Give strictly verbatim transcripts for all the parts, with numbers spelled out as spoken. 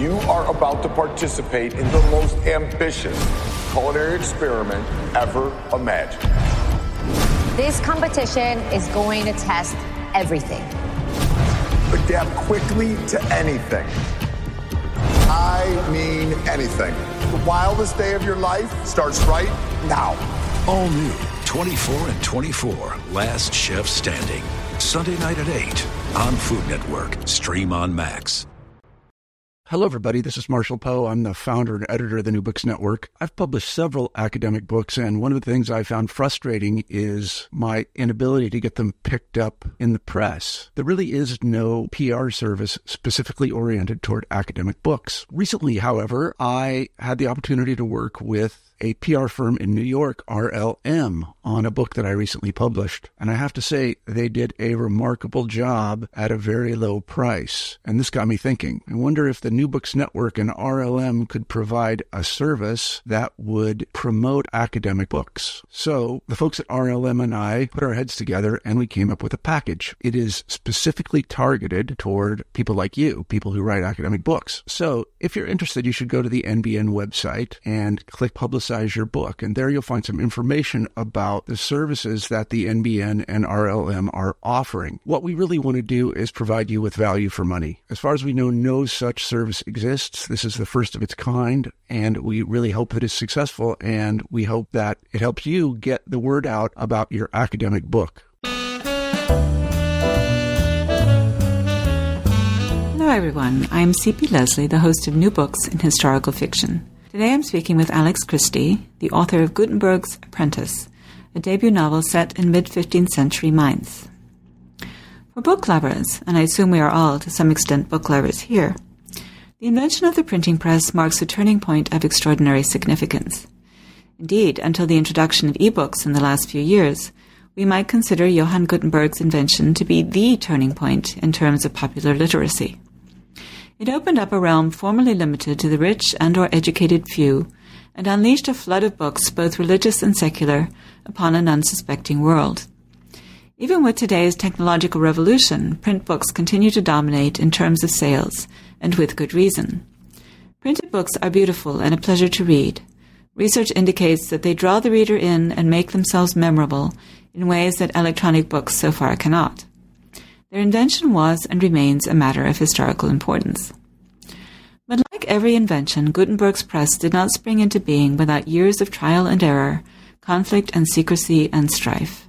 You are about to participate in the most ambitious culinary experiment ever imagined. This competition is going to test everything. Adapt quickly to anything. I mean anything. The wildest day of your life starts right now. All new, twenty-four and twenty-four, Last Chef Standing. Sunday night at eight on Food Network. Stream on Max. Hello, everybody. This is Marshall Poe. I'm the founder and editor of the New Books Network. I've published several academic books, and one of the things I found frustrating is my inability to get them picked up in the press. There really is no P R service specifically oriented toward academic books. Recently, however, I had the opportunity to work with a P R firm in New York, R L M, on a book that I recently published. And I have to say, they did a remarkable job at a very low price. And this got me thinking. I wonder if the New Books Network and R L M could provide a service that would promote academic books. So the folks at R L M and I put our heads together and we came up with a package. It is specifically targeted toward people like you, people who write academic books. So if you're interested, you should go to the N B N website and click Publicize your book, and there you'll find some information about the services that the N B N and R L M are offering. What we really want to do is provide you with value for money. As far as we know, no such service exists. This is the first of its kind, and we really hope that it's successful, and we hope that it helps you get the word out about your academic book. Hello, everyone. I'm C P Leslie, the host of New Books in Historical Fiction. Today I'm speaking with Alex Christie, the author of Gutenberg's Apprentice, a debut novel set in mid-fifteenth century Mainz. For book lovers, and I assume we are all to some extent book lovers here, the invention of the printing press marks a turning point of extraordinary significance. Indeed, until the introduction of e-books in the last few years, we might consider Johann Gutenberg's invention to be the turning point in terms of popular literacy. It opened up a realm formerly limited to the rich and or educated few, and unleashed a flood of books, both religious and secular, upon an unsuspecting world. Even with today's technological revolution, print books continue to dominate in terms of sales, and with good reason. Printed books are beautiful and a pleasure to read. Research indicates that they draw the reader in and make themselves memorable in ways that electronic books so far cannot. Their invention was and remains a matter of historical importance. But like every invention, Gutenberg's press did not spring into being without years of trial and error, conflict and secrecy and strife.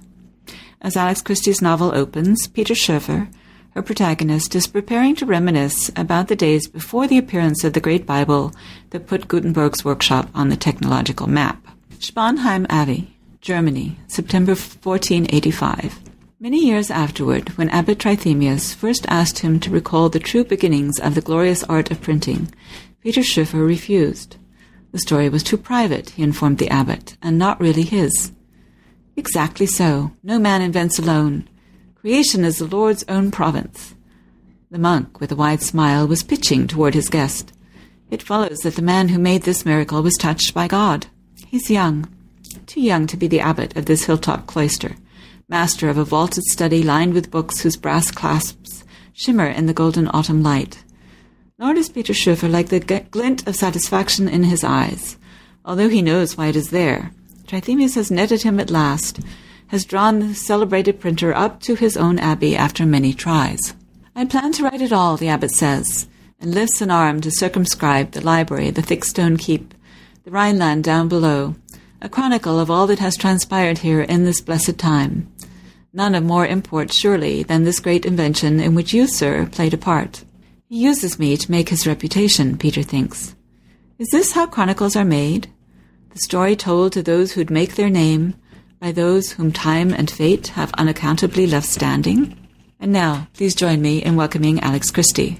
As Alex Christie's novel opens, Peter Schoeffer, her protagonist, is preparing to reminisce about the days before the appearance of the Great Bible that put Gutenberg's workshop on the technological map. Sponheim Abbey, Germany, September fourteen eighty-five. Many years afterward, when Abbot Trithemius first asked him to recall the true beginnings of the glorious art of printing, Peter Schoeffer refused. The story was too private, he informed the abbot, and not really his. Exactly so. No man invents alone. Creation is the Lord's own province. The monk, with a wide smile, was pitching toward his guest. It follows that the man who made this miracle was touched by God. He's young, too young to be the abbot of this hilltop cloister, master of a vaulted study lined with books whose brass clasps shimmer in the golden autumn light. Nor does Peter Schoeffer like the g- glint of satisfaction in his eyes, although he knows why it is there. Trithemius has netted him at last, has drawn the celebrated printer up to his own abbey after many tries. I plan to write it all, the abbot says, and lifts an arm to circumscribe the library, the thick stone keep, the Rhineland down below, a chronicle of all that has transpired here in this blessed time. None of more import, surely, than this great invention in which you, sir, played a part. He uses me to make his reputation, Peter thinks. Is this how chronicles are made? The story told to those who'd make their name, by those whom time and fate have unaccountably left standing? And now, please join me in welcoming Alex Christie.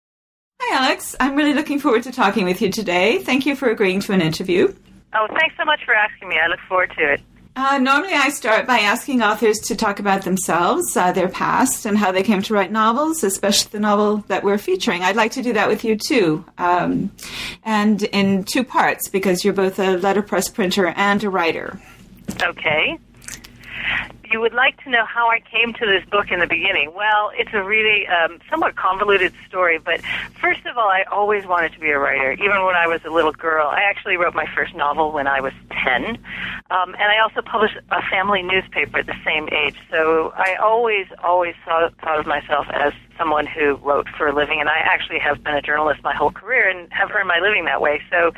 Hi, Alex. I'm really looking forward to talking with you today. Thank you for agreeing to an interview. Oh, thanks so much for asking me. I look forward to it. Uh, normally I start by asking authors to talk about themselves, uh, their past, and how they came to write novels, especially the novel that we're featuring. I'd like to do that with you, too, um, and in two parts, because you're both a letterpress printer and a writer. Okay. you would like to know how I came to this book in the beginning. Well, it's a really um, somewhat convoluted story, but first of all, I always wanted to be a writer. Even when I was a little girl, I actually wrote my first novel when I was ten, um, and I also published a family newspaper at the same age. So I always, always thought, thought of myself as someone who wrote for a living, and I actually have been a journalist my whole career and have earned my living that way. So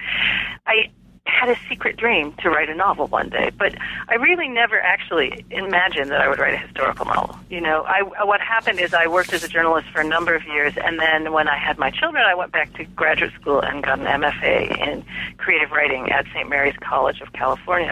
I had a secret dream to write a novel one day, but I really never actually imagined that I would write a historical novel. You know, I, what happened is I worked as a journalist for a number of years, and then when I had my children, I went back to graduate school and got an M F A in creative writing at Saint Mary's College of California.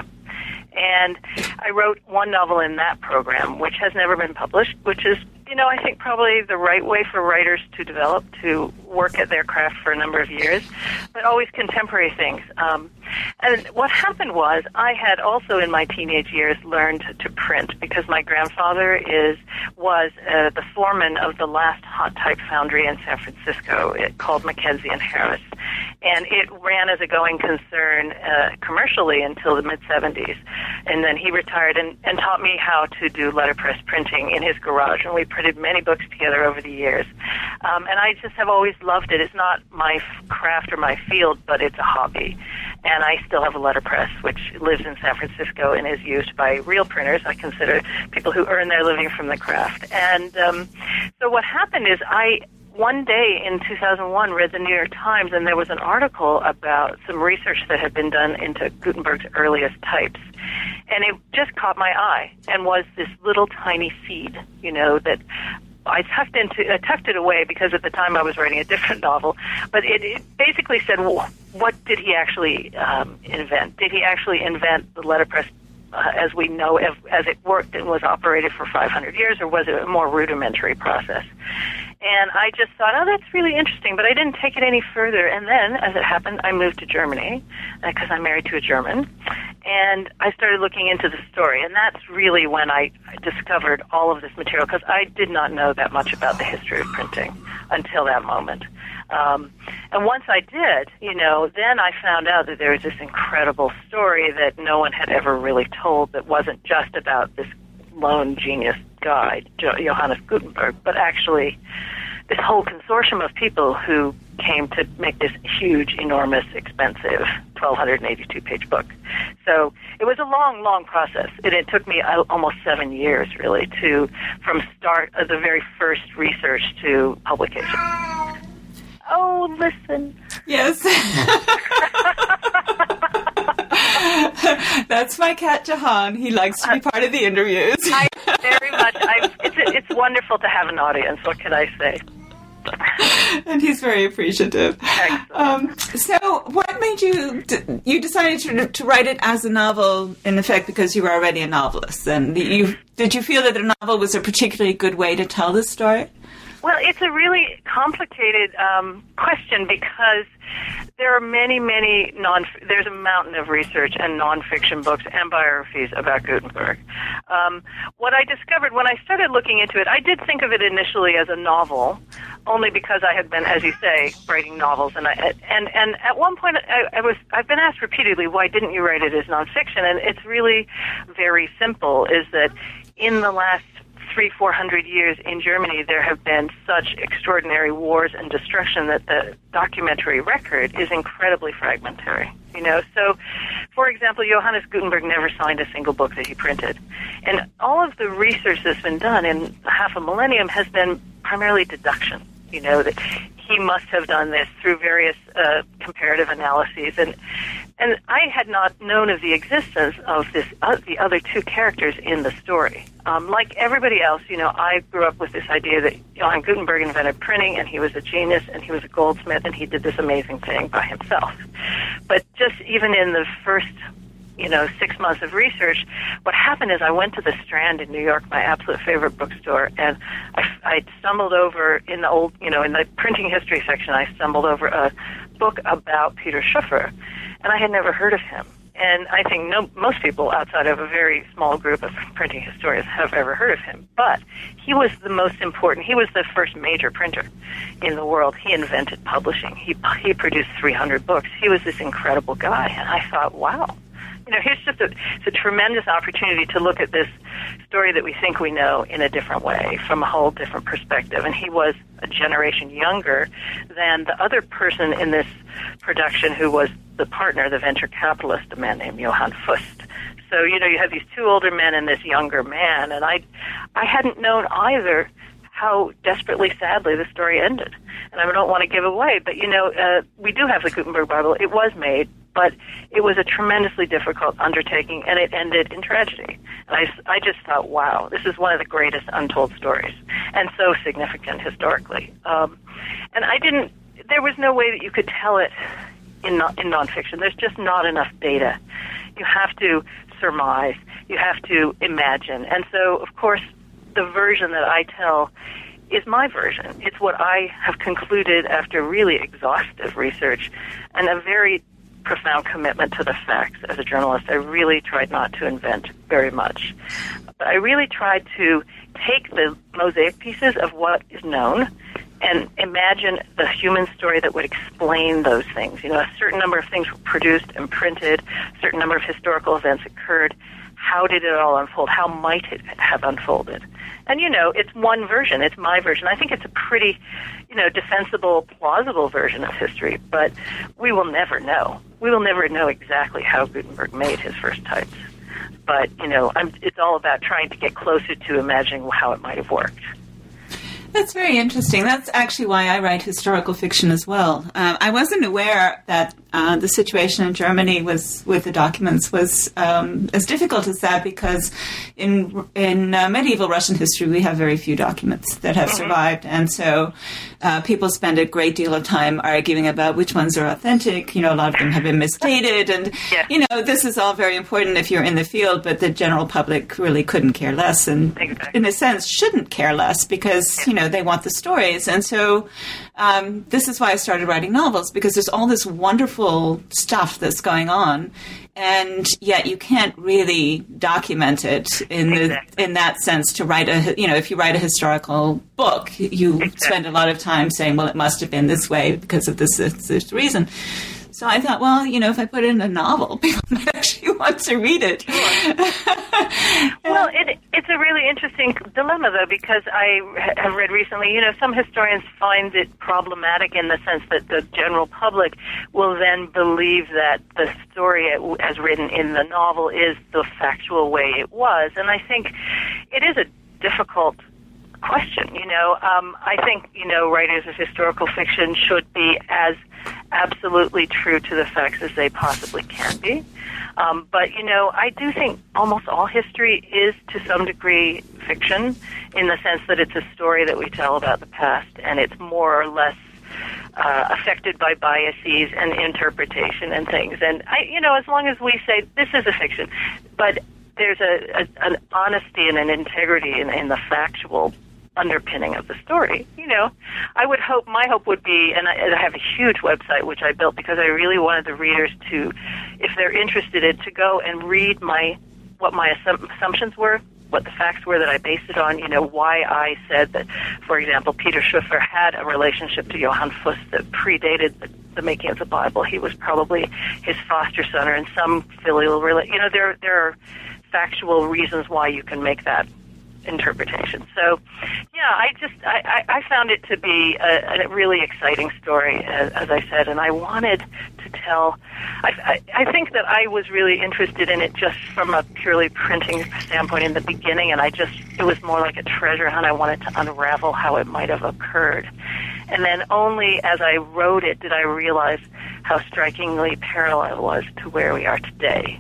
And I wrote one novel in that program, which has never been published, which is, you know, I think probably the right way for writers to develop, to work at their craft for a number of years, but always contemporary things. Um, and what happened was I had also in my teenage years learned to print because my grandfather is was uh, the foreman of the last hot type foundry in San Francisco, it, called Mackenzie and Harris. And it ran as a going concern uh, commercially until the mid-seventies. And then he retired and, and taught me how to do letterpress printing in his garage. And we printed many books together over the years. Um, and I just have always loved it. It's not my craft or my field, but it's a hobby. And I still have a letterpress, which lives in San Francisco and is used by real printers. I consider people who earn their living from the craft. And um, so what happened is I... one day in two thousand one, read the New York Times, and there was an article about some research that had been done into Gutenberg's earliest types. And it just caught my eye and was this little tiny seed, you know, that I tucked into, I tucked it away because at the time I was writing a different novel. But it, it basically said, well, what did he actually um, invent? Did he actually invent the letterpress Uh, as we know, as, as it worked and was operated for five hundred years, or was it a more rudimentary process? And I just thought, oh, that's really interesting, but I didn't take it any further. And then, as it happened, I moved to Germany, because uh, I'm married to a German, and I started looking into the story. And that's really when I, I discovered all of this material, because I did not know that much about the history of printing until that moment. Um, and once I did, you know, then I found out that there was this incredible story that no one had ever really told that wasn't just about this lone genius guy, Johannes Gutenberg, but actually this whole consortium of people who came to make this huge, enormous, expensive twelve eighty-two page book. So it was a long, long process. It, it took me almost seven years, really, to from start of the very first research to publication. Oh, listen. Yes. That's my cat, Jahan. He likes to be part of the interviews. I very much. I, it's, it's wonderful to have an audience. What can I say? And he's very appreciative. Um, so what made you, you decided to, to write it as a novel, in effect, because you were already a novelist? And you, did you feel that the novel was a particularly good way to tell this story? Well, it's a really complicated um, question because there are many, many non. There's a mountain of research and nonfiction books and biographies about Gutenberg. Um, what I discovered when I started looking into it, I did think of it initially as a novel, only because I had been, as you say, writing novels, and I and and at one point I, I was I've been asked repeatedly, why didn't you write it as nonfiction? And it's really very simple. Is that in the last three, four hundred years in Germany, there have been such extraordinary wars and destruction that the documentary record is incredibly fragmentary. You know, so, for example, Johannes Gutenberg never signed a single book that he printed. And all of the research that's been done in half a millennium has been primarily deduction. You know, that he must have done this through various uh, comparative analyses. And and I had not known of the existence of this uh, the other two characters in the story. Um, like everybody else, you know, I grew up with this idea that Johann Gutenberg invented printing, and he was a genius, and he was a goldsmith, and he did this amazing thing by himself. But just even in the first, you know, six months of research, what happened is I went to the Strand in New York, my absolute favorite bookstore, and I, I stumbled over in the old, you know, in the printing history section, I stumbled over a book about Peter Schoeffer, and I had never heard of him. And I think no, most people outside of a very small group of printing historians have ever heard of him. But he was the most important. He was the first major printer in the world. He invented publishing. He he produced three hundred books. He was this incredible guy. And I thought, wow, you know, here's just a, it's a tremendous opportunity to look at this story that we think we know in a different way, from a whole different perspective. And he was a generation younger than the other person in this production who was the partner, the venture capitalist, a man named Johann Fust. So, you know, you have these two older men and this younger man, and I, I hadn't known either how desperately sadly the story ended. And I don't want to give away, but, you know, uh, we do have the Gutenberg Bible. It was made, but it was a tremendously difficult undertaking, and it ended in tragedy. And I, I just thought, wow, this is one of the greatest untold stories, and so significant historically. Um, and I didn't, there was no way that you could tell it in, in nonfiction. There's just not enough data. You have to surmise. You have to imagine. And so, of course, the version that I tell is my version. It's what I have concluded after really exhaustive research and a very profound commitment to the facts as a journalist. I really tried not to invent very much. But I really tried to take the mosaic pieces of what is known and imagine the human story that would explain those things. You know, a certain number of things were produced and printed, a certain number of historical events occurred. How did it all unfold? How might it have unfolded? And, you know, it's one version. It's my version. I think it's a pretty, you know, defensible, plausible version of history, but we will never know. We will never know exactly how Gutenberg made his first types. But, you know, I'm, it's all about trying to get closer to imagining how it might have worked. That's very interesting. That's actually why I write historical fiction as well. Uh, I wasn't aware that uh, the situation in Germany was with the documents was um, as difficult as that, because in in uh, medieval Russian history we have very few documents that have mm-hmm. survived, and so uh, people spend a great deal of time arguing about which ones are authentic. You know, a lot of them have been misdated, and yeah. you know, this is all very important if you're in the field, but the general public really couldn't care less, and exactly. in a sense shouldn't care less, because you know, they want the stories. And so um, this is why I started writing novels, because there's all this wonderful stuff that's going on, and yet you can't really document it in the exactly. in that sense. To write a, you know, if you write a historical book, you exactly. spend a lot of time saying, well, it must have been this way because of this, this, this reason. So I thought, well, you know, if I put it in a novel, people might actually want to read it. Well, it, it's a really interesting dilemma, though, because I have read recently, you know, some historians find it problematic in the sense that the general public will then believe that the story as written in the novel is the factual way it was. And I think it is a difficult question, you know. Um, I think, you know, writers of historical fiction should be as absolutely true to the facts as they possibly can be. Um, but, you know, I do think almost all history is, to some degree, fiction, in the sense that it's a story that we tell about the past, and it's more or less uh, affected by biases and interpretation and things. And, I, you know, as long as we say, this is a fiction, but there's a, a an honesty and an integrity in, in the factual underpinning of the story. You know, I would hope, my hope would be, and I, and I have a huge website which I built because I really wanted the readers to, if they're interested in, to go and read my, what my assum- assumptions were, what the facts were that I based it on, you know, why I said that, for example, Peter Schoeffer had a relationship to Johann Fust that predated the, the making of the Bible. He was probably his foster son, or in some filial relation. You know, there, there are factual reasons why you can make that interpretation. So, yeah, I just, I, I found it to be a, a really exciting story, as, as I said, and I wanted to tell, I, I, I think that I was really interested in it just from a purely printing standpoint in the beginning, and I just, it was more like a treasure hunt. I wanted to unravel how it might have occurred. And then only as I wrote it did I realize how strikingly parallel it was to where we are today.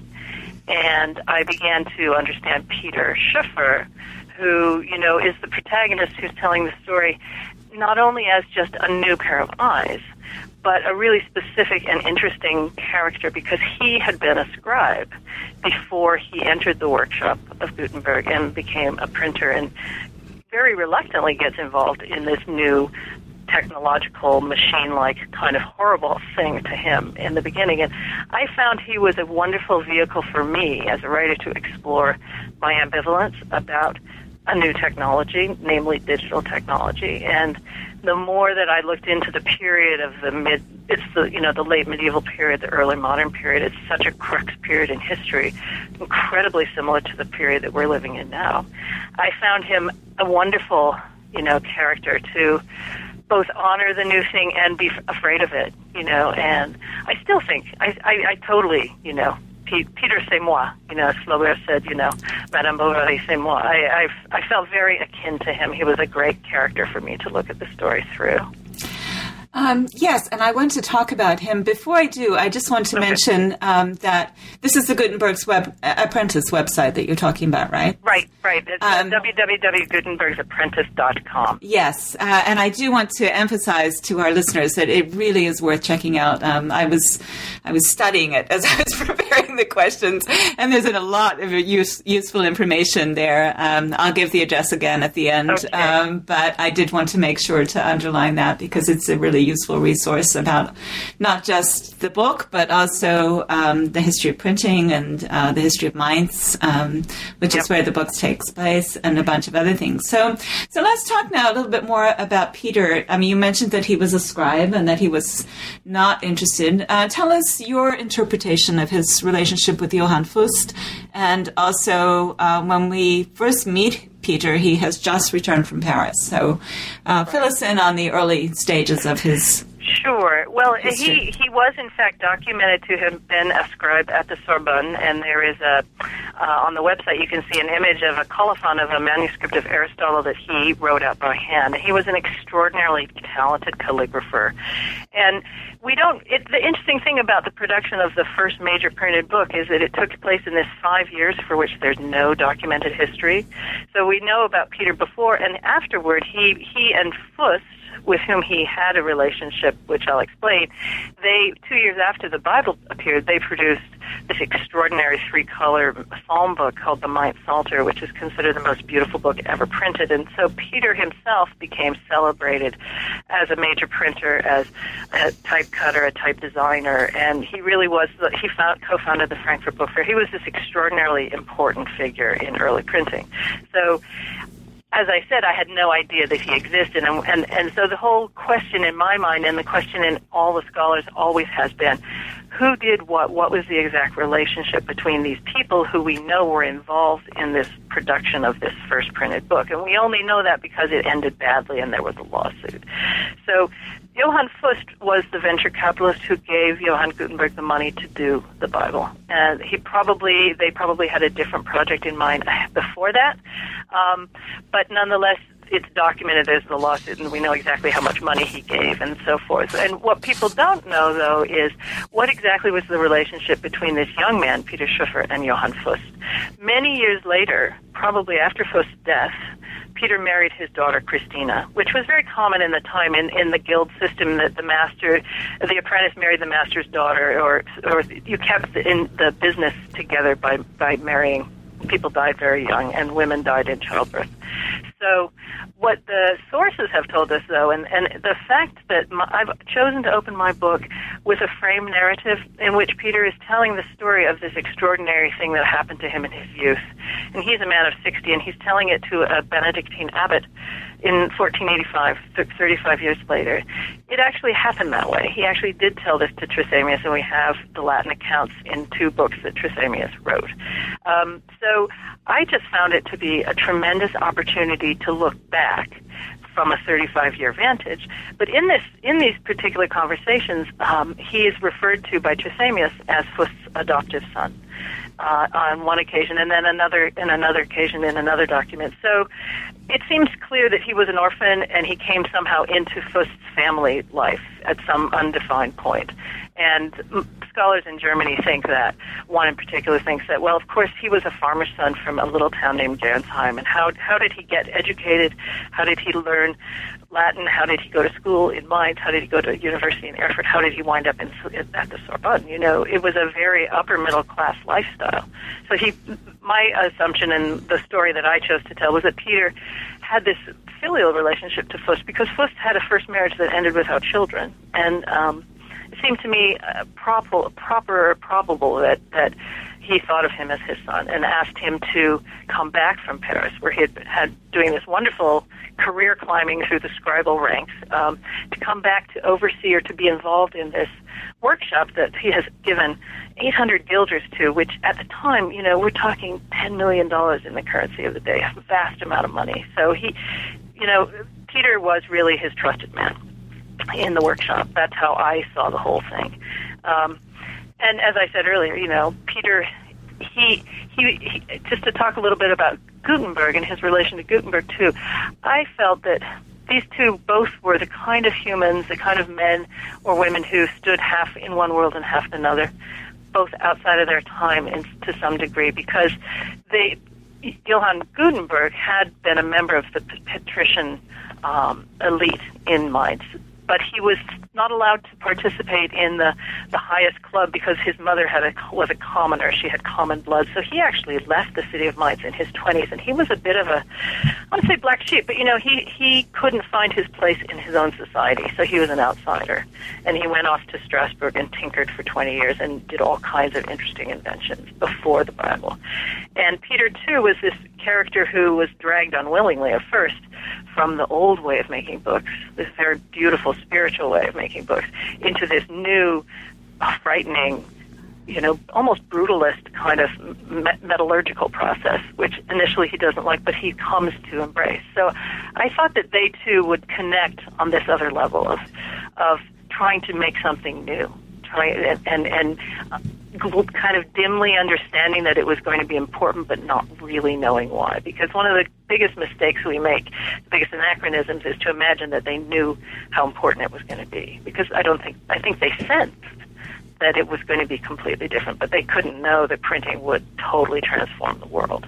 And I began to understand Peter Schoeffer, who, you know, is the protagonist who's telling the story not only as just a new pair of eyes, but a really specific and interesting character, because he had been a scribe before he entered the workshop of Gutenberg and became a printer, and very reluctantly gets involved in this new technological, machine-like kind of horrible thing to him in the beginning. And I found he was a wonderful vehicle for me as a writer to explore my ambivalence about a new technology, namely digital technology, and the more that I looked into the period of the mid, it's the, you know, the late medieval period, the early modern period, it's such a crux period in history, incredibly similar to the period that we're living in now. I found him a wonderful, you know, character to both honor the new thing and be afraid of it, you know, and I still think, I, I, I totally, you know, Peter, c'est moi. You know, Flaubert said, you know, Madame Bovary, c'est moi. I, I, I felt very akin to him. He was a great character for me to look at the story through. Um, yes, and I want to talk about him. Before I do, I just want to okay. mention um, that this is the Gutenberg's web, uh, Apprentice website that you're talking about, right? Right, right. It's um, w w w dot gutenbergs apprentice dot com. Yes, uh, and I do want to emphasize to our listeners that it really is worth checking out. Um, I was I was studying it as I was preparing the questions, and there's a lot of use, useful information there. Um, I'll give the address again at the end, okay. um, but I did want to make sure to underline that because it's a really useful resource about not just the book, but also um, the history of printing and uh, the history of Mainz, um, which yep. is where the book takes place, and a bunch of other things. So, so let's talk now a little bit more about Peter. I mean, you mentioned that he was a scribe and that he was not interested. Uh, tell us your interpretation of his relationship with Johann Fust, and also uh, when we first meet Peter, he has just returned from Paris. So uh, fill us in on the early stages of his Sure. Well, history. he he was, in fact, documented to have been a scribe at the Sorbonne, and there is a, uh, on the website you can see an image of a colophon of a manuscript of Aristotle that he wrote out by hand. He was an extraordinarily talented calligrapher. And we don't, it, the interesting thing about the production of the first major printed book is that it took place in this five years for which there's no documented history. So we know about Peter before and afterward. He, he and Fust, with whom he had a relationship, which I'll explain, they, two years after the Bible appeared, they produced this extraordinary three-color psalm book called the Mainz Psalter, which is considered the most beautiful book ever printed. And so Peter himself became celebrated as a major printer, as a type cutter, a type designer, and he really was, the, he found, co-founded the Frankfurt Book Fair. He was this extraordinarily important figure in early printing. So, as I said, I had no idea that he existed, and, and and so the whole question in my mind, and the question in all the scholars always has been, who did what? What was the exact relationship between these people who we know were involved in this production of this first printed book? And we only know that because it ended badly and there was a lawsuit. So Johann Fust was the venture capitalist who gave Johann Gutenberg the money to do the Bible. And he probably, they probably had a different project in mind before that. Um, but nonetheless, it's documented there's the lawsuit, and we know exactly how much money he gave and so forth. And what people don't know, though, is what exactly was the relationship between this young man, Peter Schoeffer, and Johann Fust. Many years later, probably after Fust's death, Peter married his daughter Christina, which was very common in the time in, in the guild system, that the master, the apprentice married the master's daughter, or or you kept the, in the business together by, by marrying. People died very young, and women died in childbirth. So what the sources have told us, though, and, and the fact that my, I've chosen to open my book with a frame narrative in which Peter is telling the story of this extraordinary thing that happened to him in his youth. And he's a man of sixty, and he's telling it to a Benedictine abbot in fourteen eighty-five, thirty-five years later. It actually happened that way. He actually did tell this to Trithemius, and we have the Latin accounts in two books that Trithemius wrote. Um, so I just found it to be a tremendous opportunity to look back from a thirty-five-year vantage. But in this, in these particular conversations, um, he is referred to by Trithemius as Fust's adoptive son uh, on one occasion, and then another in another occasion in another document. So it seems clear that he was an orphan, and he came somehow into Fust's family life at some undefined point. And scholars in Germany think that, one in particular thinks that, well, of course, he was a farmer's son from a little town named Gernsheim. And how how did he get educated? How did he learn Latin? How did he go to school in Mainz? How did he go to university in Erfurt? How did he wind up in, at the Sorbonne? You know, it was a very upper middle class lifestyle. So he, my assumption and the story that I chose to tell was that Peter had this filial relationship to Fust because Fust had a first marriage that ended without children. And um, it seemed to me uh, proper, proper, probable that, that he thought of him as his son and asked him to come back from Paris, where he had had doing this wonderful career climbing through the scribal ranks, um, to come back to oversee or to be involved in this workshop that he has given eight hundred guilders to, which at the time, you know, we're talking ten million dollars in the currency of the day, a vast amount of money. So he, you know, Peter was really his trusted man in the workshop. That's how I saw the whole thing. Um, and as I said earlier, you know, Peter, he, he, he, just to talk a little bit about Gutenberg and his relation to Gutenberg too, I felt that these two both were the kind of humans, the kind of men or women who stood half in one world and half in another, both outside of their time in, to some degree, because they, Johann Gutenberg had been a member of the patrician um, elite in Mainz, but he was not allowed to participate in the, the highest club because his mother had a, was a commoner. She had common blood. So he actually left the city of Mainz in his twenties, and he was a bit of a, I want to say black sheep, but, you know, he, he couldn't find his place in his own society, so he was an outsider. And he went off to Strasbourg and tinkered for twenty years and did all kinds of interesting inventions before the Bible. And Peter, too, was this character who was dragged unwillingly at first from the old way of making books, this very beautiful spiritual way of making books, into this new, frightening, you know, almost brutalist kind of metallurgical process, which initially he doesn't like, but he comes to embrace. So I thought that they too would connect on this other level of of trying to make something new, trying and and, and uh, kind of dimly understanding that it was going to be important, but not really knowing why. Because one of the biggest mistakes we make, the biggest anachronisms, is to imagine that they knew how important it was going to be. Because I don't think, I think they sensed that it was going to be completely different, but they couldn't know that printing would totally transform the world.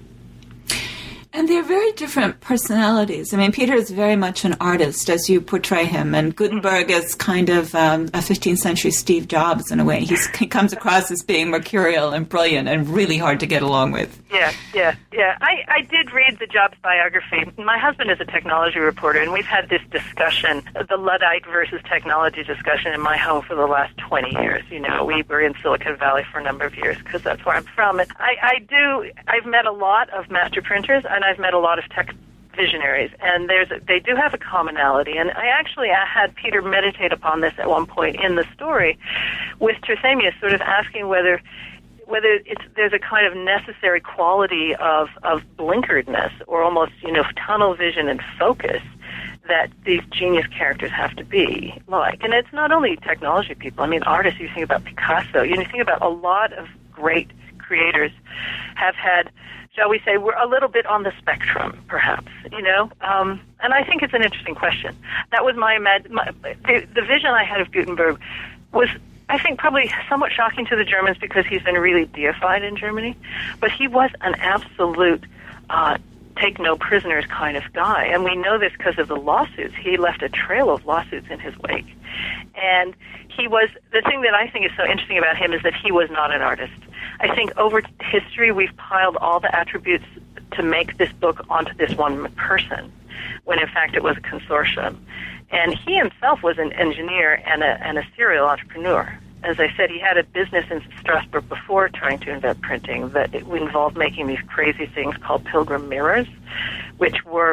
And they're very different personalities. I mean, Peter is very much an artist, as you portray him, and Gutenberg is kind of um, a fifteenth century Steve Jobs in a way. He's, he comes across as being mercurial and brilliant and really hard to get along with. Yeah, yeah, yeah. I, I did read the Jobs biography. My husband is a technology reporter, and we've had this discussion, the Luddite versus technology discussion, in my home for the last twenty years. You know, we were in Silicon Valley for a number of years because that's where I'm from. And I, I do, I've met a lot of master printers, and I've met a lot of tech visionaries, and there's a, they do have a commonality. And I actually I had Peter meditate upon this at one point in the story with Trithemius, sort of asking whether whether it's there's a kind of necessary quality of, of blinkeredness or almost, you know, tunnel vision and focus that these genius characters have to be like. And it's not only technology people. I mean, artists, you think about Picasso, you think about a lot of great creators have had, shall we say, we're a little bit on the spectrum, perhaps, you know? Um, and I think it's an interesting question. That was my, imag- my the, the vision I had of Gutenberg was, I think, probably somewhat shocking to the Germans because he's been really deified in Germany. But he was an absolute uh, take-no-prisoners kind of guy. And we know this because of the lawsuits. He left a trail of lawsuits in his wake. And he was, the thing that I think is so interesting about him is that he was not an artist. I think over history we've piled all the attributes to make this book onto this one person, when in fact it was a consortium. And he himself was an engineer and a, and a serial entrepreneur. As I said, he had a business in Strasbourg before trying to invent printing that it involved making these crazy things called pilgrim mirrors, which were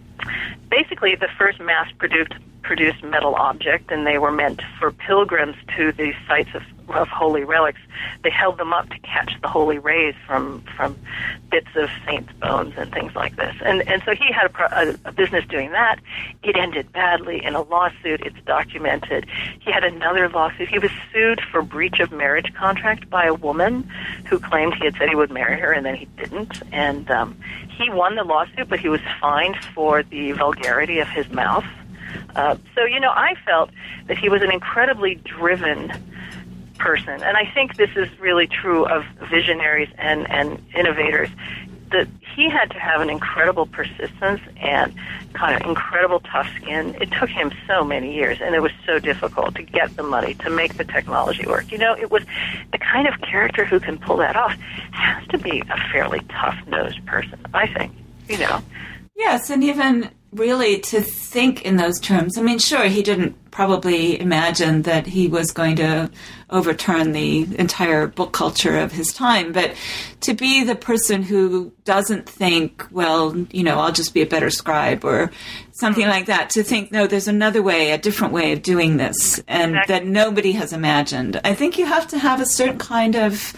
basically the first mass-produced produced metal object, and they were meant for pilgrims to these sites of, of holy relics. They held them up to catch the holy rays from from bits of saints' bones and things like this. And and so he had a, a, a business doing that. It ended badly in a lawsuit. It's documented. He had another lawsuit. He was sued for breach of marriage contract by a woman who claimed he had said he would marry her and then he didn't. And um, he won the lawsuit, but he was fined for the vulgarity of his mouth. Uh, so, you know, I felt that he was an incredibly driven person. And I think this is really true of visionaries and, and innovators, that he had to have an incredible persistence and kind of incredible tough skin. It took him so many years, and it was so difficult to get the money to make the technology work. You know, it was the kind of character who can pull that off has to be a fairly tough-nosed person, I think, you know. Yes, and even really to think in those terms. I mean, sure, he didn't probably imagine that he was going to overturn the entire book culture of his time, but to be the person who doesn't think, well, you know, I'll just be a better scribe or something like that, to think, no, there's another way, a different way of doing this, and exactly. that nobody has imagined. I think you have to have a certain kind of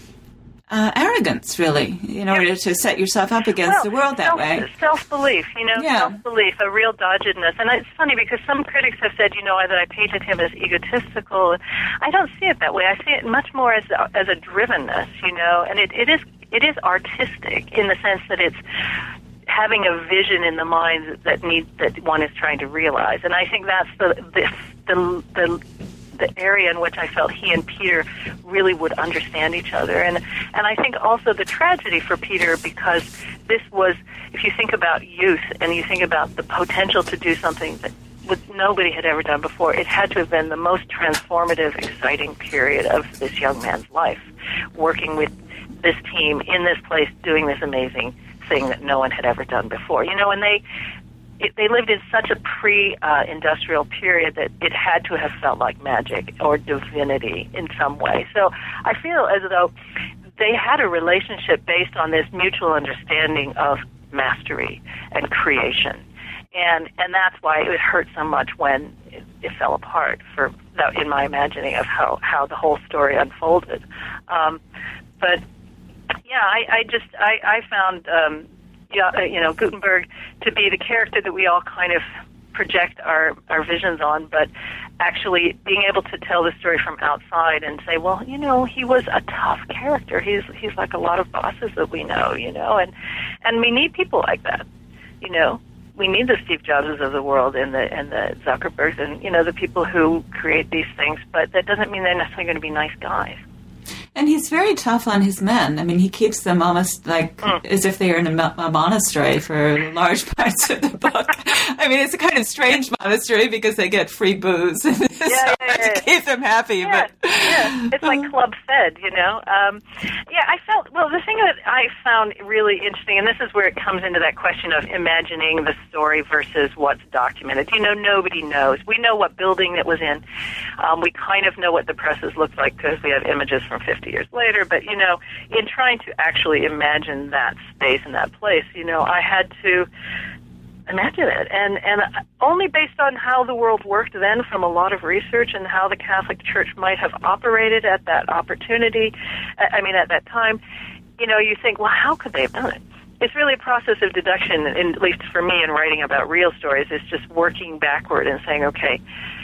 Uh, arrogance, really, in order yeah. to set yourself up against well, the world that self, way. Self-belief, you know, yeah. self-belief, a real doggedness. And it's funny because some critics have said, you know, that I painted him as egotistical. I don't see it that way. I see it much more as a, as a drivenness, you know, and it, it is it is artistic in the sense that it's having a vision in the mind that needs that one is trying to realize. And I think that's the the the, the the area in which I felt he and Peter really would understand each other. And and I think also the tragedy for Peter, because this was, if you think about youth and you think about the potential to do something that what nobody had ever done before, it had to have been the most transformative, exciting period of this young man's life, working with this team in this place, doing this amazing thing that no one had ever done before. You know, and they It, they lived in such a pre-industrial uh, period that it had to have felt like magic or divinity in some way. So I feel as though they had a relationship based on this mutual understanding of mastery and creation. And and that's why it hurt so much when it, it fell apart, for that, in my imagining of how, how the whole story unfolded. Um, but, yeah, I, I just, I, I found... Um, Yeah, you know, Gutenberg to be the character that we all kind of project our, our visions on, but actually being able to tell the story from outside and say, well, you know, he was a tough character. He's he's like a lot of bosses that we know, you know, and and we need people like that, you know. We need the Steve Jobses of the world and the and the Zuckerbergs and, you know, the people who create these things, but that doesn't mean they're necessarily going to be nice guys. And he's very tough on his men. I mean, he keeps them almost like mm. as if they are in a, a monastery for large parts of the book. I mean, it's a kind of strange monastery because they get free booze. Yeah, so yeah, yeah, to yeah. keep them happy. Yeah, but yeah. It's like club fed, you know. Um, yeah, I felt, well, the thing that I found really interesting, and this is where it comes into that question of imagining the story versus what's documented. You know, nobody knows. We know what building it was in. Um, we kind of know what the presses looked like because we have images from fifty years later, but, you know, in trying to actually imagine that space and that place, you know, I had to imagine it, and and only based on how the world worked then from a lot of research and how the Catholic Church might have operated at that opportunity, I mean, at that time, you know, you think, well, how could they have done it? It's really a process of deduction, at least for me in writing about real stories, it's just working backward and saying, okay,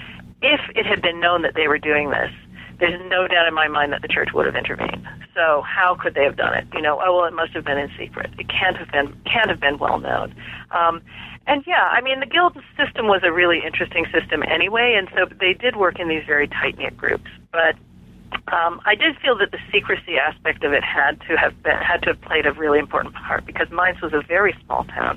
if it had been known that they were doing this, there's no doubt in my mind that the church would have intervened. So how could they have done it? You know, oh, well, it must have been in secret. It can't have been can't have been well known. Um, and yeah, I mean, the guild system was a really interesting system anyway, and so they did work in these very tight-knit groups. But um, I did feel that the secrecy aspect of it had to have been, had to have played a really important part, because Mainz was a very small town,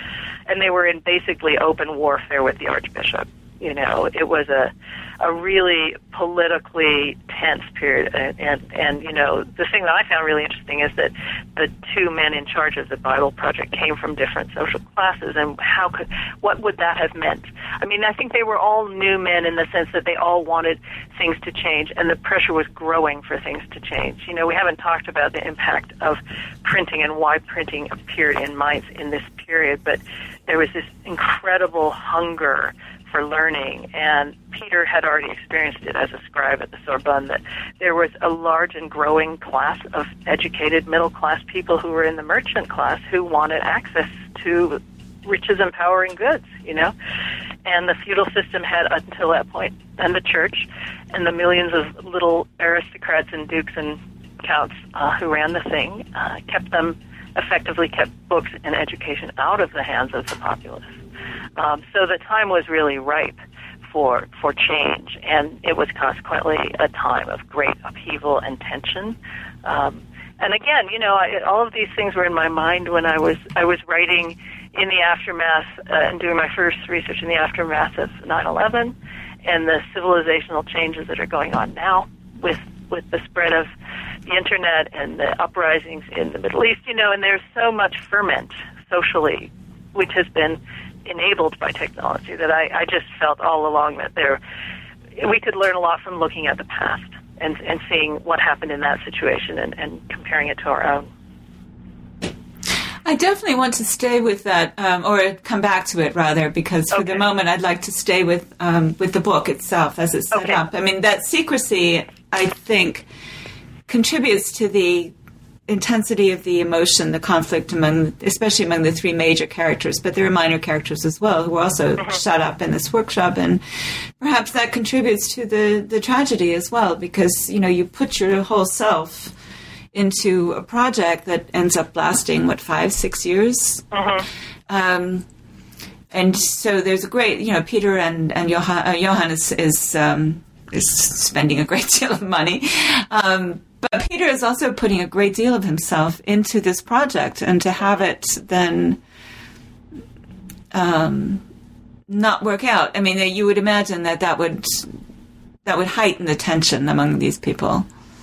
and they were in basically open warfare with the archbishop. You know, it was a a really politically tense period, and, and and you know, the thing that I found really interesting is that the two men in charge of the Bible Project came from different social classes, and how could what would that have meant? I mean, I think they were all new men in the sense that they all wanted things to change, and the pressure was growing for things to change. You know, we haven't talked about the impact of printing and why printing appeared in Mainz in this period, but there was this incredible hunger for learning, and Peter had already experienced it as a scribe at the Sorbonne, that there was a large and growing class of educated middle-class people who were in the merchant class who wanted access to riches and power and goods, you know, and the feudal system had, until that point, and the church, and the millions of little aristocrats and dukes and counts uh, who ran the thing, uh, kept them, effectively kept books and education out of the hands of the populace. Um, so the time was really ripe for for change, and it was consequently a time of great upheaval and tension. Um, and again, you know, I, all of these things were in my mind when I was I was writing in the aftermath uh, and doing my first research in the aftermath of nine eleven and the civilizational changes that are going on now with with the spread of the internet and the uprisings in the Middle East. You know, and there's so much ferment socially, which has been enabled by technology, that I, I just felt all along that there we could learn a lot from looking at the past and, and seeing what happened in that situation and, and comparing it to our own. I definitely want to stay with that, um, or come back to it, rather, because for okay. the moment I'd like to stay with um, with the book itself as it's set okay. up. I mean, that secrecy, I think, contributes to the intensity of the emotion, the conflict among, especially among the three major characters, but there are minor characters as well who are also mm-hmm. shut up in this workshop, and perhaps that contributes to the, the tragedy as well, because, you know, you put your whole self into a project that ends up lasting, what, five, six years? Mm-hmm. Um, and so there's a great, you know, Peter and, and Johann, uh, Johann is, is, um, is spending a great deal of money, um, but Peter is also putting a great deal of himself into this project, and to have it then um, not work out. I mean, you would imagine that that would that would heighten the tension among these people.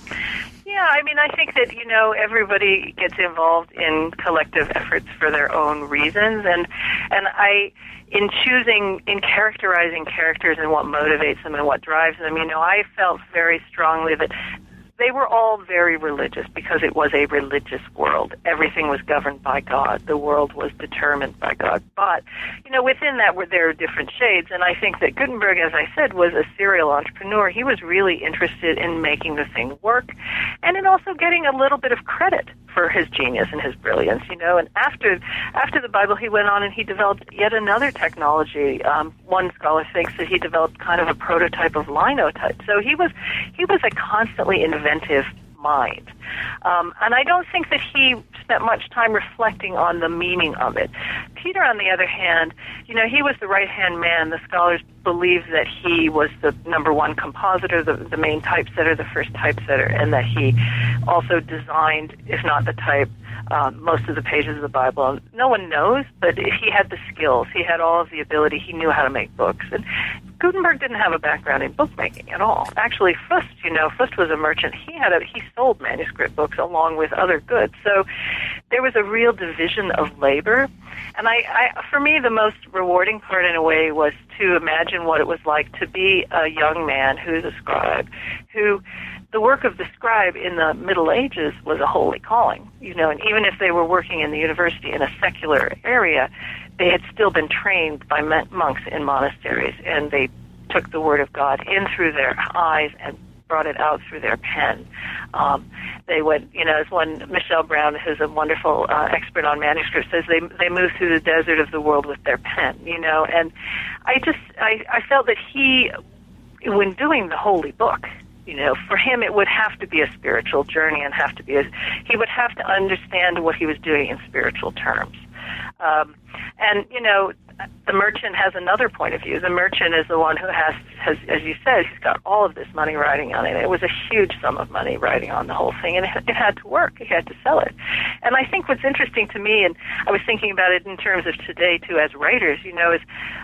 Yeah, I mean, I think that, you know, everybody gets involved in collective efforts for their own reasons, and and I, in choosing, in characterizing characters and what motivates them and what drives them, you know, I felt very strongly that they were all very religious because it was a religious world. Everything was governed by God. The world was determined by God. But, you know, within that were there are different shades, and I think that Gutenberg, as I said, was a serial entrepreneur. He was really interested in making the thing work and in also getting a little bit of credit for his genius and his brilliance, you know. And after after the Bible, he went on and he developed yet another technology. Um, one scholar thinks that he developed kind of a prototype of linotype. So he was he was a constantly inventive mind. Um, and I don't think that he spent much time reflecting on the meaning of it. Peter, on the other hand, you know, he was the right-hand man. The scholars believe that he was the number one compositor, the, the main typesetter, the first typesetter, and that he also designed, if not the type, um, most of the pages of the Bible. No one knows, but he had the skills. He had all of the ability. He knew how to make books. And Gutenberg didn't have a background in bookmaking at all. Actually, Fust, you know, Fust was a merchant. He had a, he sold manuscript books along with other goods. So there was a real division of labor. And I, I, for me, the most rewarding part in a way was to imagine what it was like to be a young man who's a scribe, who the work of the scribe in the Middle Ages was a holy calling, you know, and even if they were working in the university in a secular area, they had still been trained by monks in monasteries, and they took the word of God in through their eyes and brought it out through their pen. Um, they would, you know, as one Michelle Brown, who's a wonderful uh, expert on manuscripts, says, they they moved through the desert of the world with their pen, you know. And I just, I, I felt that he, when doing the holy book, you know, for him it would have to be a spiritual journey and have to be, a, he would have to understand what he was doing in spiritual terms. Um, and, you know, the merchant has another point of view. The merchant is the one who has, has, as you said, he's got all of this money riding on it. It was a huge sum of money riding on the whole thing, and it, it had to work. He had to sell it. And I think what's interesting to me, and I was thinking about it in terms of today, too, as writers, you know, is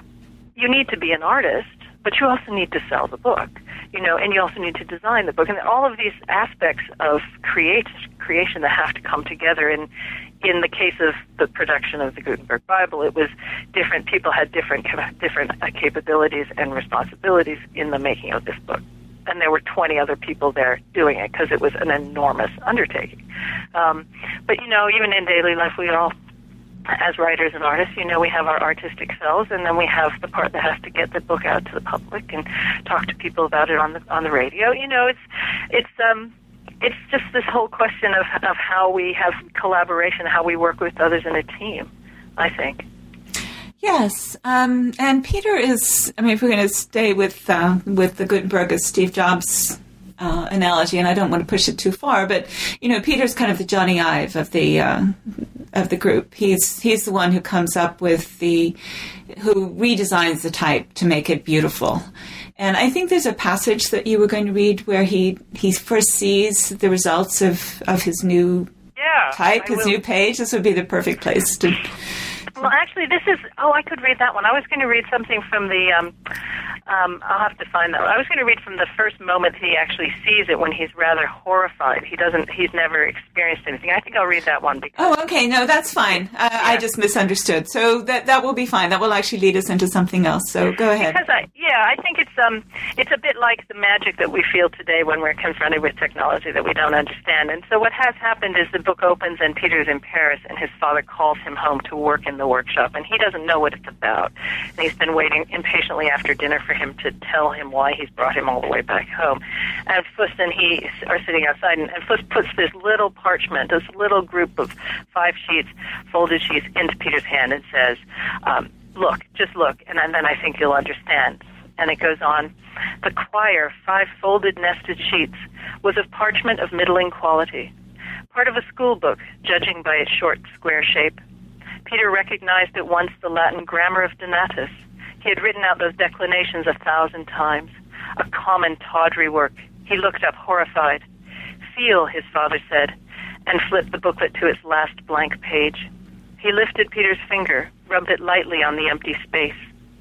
you need to be an artist, but you also need to sell the book, you know, and you also need to design the book. And all of these aspects of create, creation that have to come together. And in the case of the production of the Gutenberg Bible, it was different people had different different capabilities and responsibilities in the making of this book. And there were twenty other people there doing it because it was an enormous undertaking. Um, but, you know, even in daily life, we all, as writers and artists, you know, we have our artistic selves, and then we have the part that has to get the book out to the public and talk to people about it on the on the radio. You know, it's it's um it's just this whole question of of how we have collaboration, how we work with others in a team, I think. Yes, um, and Peter is, I mean, if we're going to stay with uh, with the Gutenberg as Steve Jobs uh, analogy, and I don't want to push it too far, but, you know, Peter's kind of the Johnny Ive of the uh, of the group. He's he's the one who comes up with the, who redesigns the type to make it beautiful. And I think there's a passage that you were going to read where he, he first sees the results of, of his new yeah, type, I his will. new page. This would be the perfect place to Well, actually, this is, oh, I could read that one. I was going to read something from the, um, um, I'll have to find that. I was going to read from the first moment he actually sees it when he's rather horrified. He doesn't, he's never experienced anything. I think I'll read that one. Because, oh, okay. No, that's fine. Uh, yeah. I just misunderstood. So that that will be fine. That will actually lead us into something else. So go ahead. Because I, yeah, I think it's um, it's a bit like the magic that we feel today when we're confronted with technology that we don't understand. And so what has happened is the book opens and Peter's in Paris and his father calls him home to work in the workshop, and he doesn't know what it's about. And he's been waiting impatiently after dinner for him to tell him why he's brought him all the way back home. And Fust and he are sitting outside, and, and Fust puts this little parchment, this little group of five sheets, folded sheets, into Peter's hand and says, um, look, just look, and then I think you'll understand. And it goes on, the quire, five folded nested sheets, was of parchment of middling quality, part of a school book, judging by its short, square shape. Peter recognized at once the Latin grammar of Donatus. He had written out those declinations a thousand times, a common tawdry work. He looked up horrified. Feel, his father said, and flipped the booklet to its last blank page. He lifted Peter's finger, rubbed it lightly on the empty space.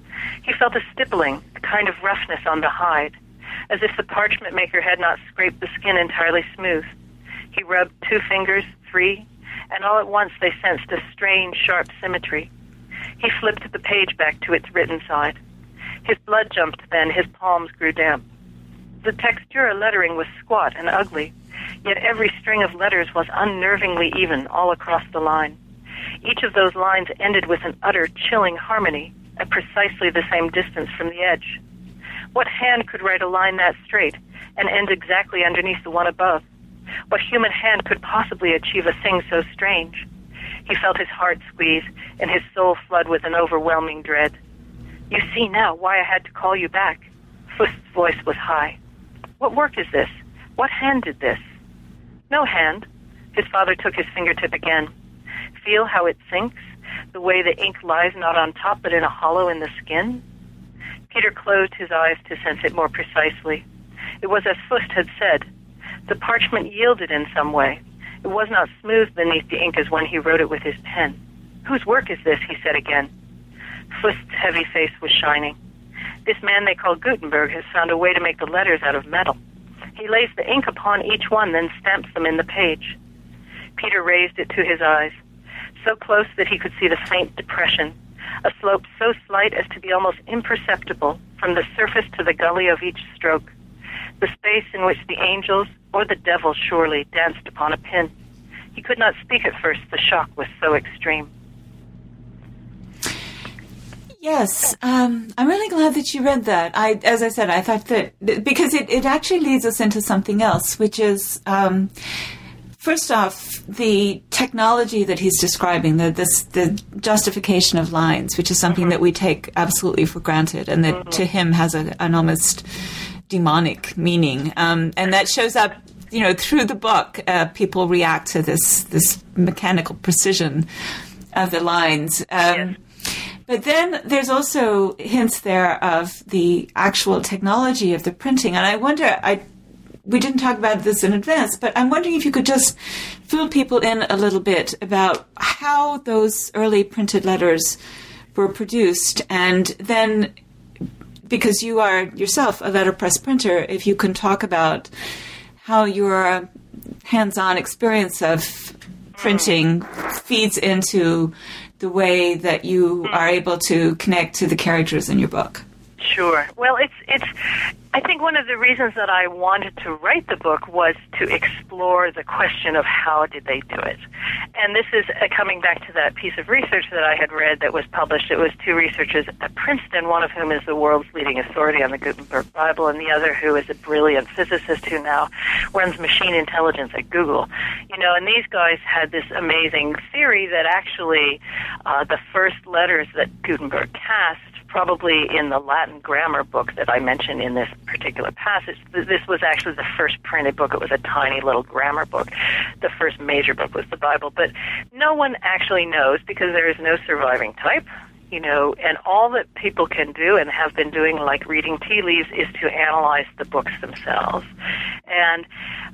He felt a stippling, a kind of roughness on the hide, as if the parchment maker had not scraped the skin entirely smooth. He rubbed two fingers, three, and all at once they sensed a strange, sharp symmetry. He flipped the page back to its written side. His blood jumped then, his palms grew damp. The textura lettering was squat and ugly, yet every string of letters was unnervingly even all across the line. Each of those lines ended with an utter, chilling harmony, at precisely the same distance from the edge. What hand could write a line that straight and end exactly underneath the one above? What human hand could possibly achieve a thing so strange? He felt his heart squeeze and his soul flood with an overwhelming dread. You see now why I had to call you back. Fust's voice was high. What work is this? What hand did this? No hand. His father took his fingertip again. Feel how it sinks, the way the ink lies not on top but in a hollow in the skin? Peter closed his eyes to sense it more precisely. It was as Fust had said. The parchment yielded in some way. It was not smooth beneath the ink as when he wrote it with his pen. Whose work is this? He said again. Fust's heavy face was shining. This man they call Gutenberg has found a way to make the letters out of metal. He lays the ink upon each one, then stamps them in the page. Peter raised it to his eyes, so close that he could see the faint depression, a slope so slight as to be almost imperceptible from the surface to the gully of each stroke, the space in which the angels, or the devil surely, danced upon a pin. He could not speak at first, the shock was so extreme. Yes, um, I'm really glad that you read that. I, as I said, I thought that, because it, it actually leads us into something else, which is, um, first off, the technology that he's describing, the, this, the justification of lines, which is something mm-hmm. that we take absolutely for granted, and that mm-hmm. to him has a, an almost demonic meaning. Um, and that shows up, you know, through the book. Uh, people react to this, this mechanical precision of the lines. Um, yes. But then there's also hints there of the actual technology of the printing. And I wonder, I we didn't talk about this in advance, but I'm wondering if you could just fill people in a little bit about how those early printed letters were produced. And then, because you are yourself a letterpress printer, if you can talk about how your hands-on experience of printing feeds into the way that you are able to connect to the characters in your book. Sure. Well, it's it's. I think one of the reasons that I wanted to write the book was to explore the question of how did they do it. And this is uh, coming back to that piece of research that I had read that was published. It was two researchers at Princeton, one of whom is the world's leading authority on the Gutenberg Bible, and the other who is a brilliant physicist who now runs machine intelligence at Google. You know, and these guys had this amazing theory that actually uh, the first letters that Gutenberg cast, probably in the Latin grammar book that I mentioned in this particular passage. This was actually the first printed book. It was a tiny little grammar book. The first major book was the Bible. But no one actually knows because there is no surviving type, you know, and all that people can do and have been doing, like reading tea leaves, is to analyze the books themselves. And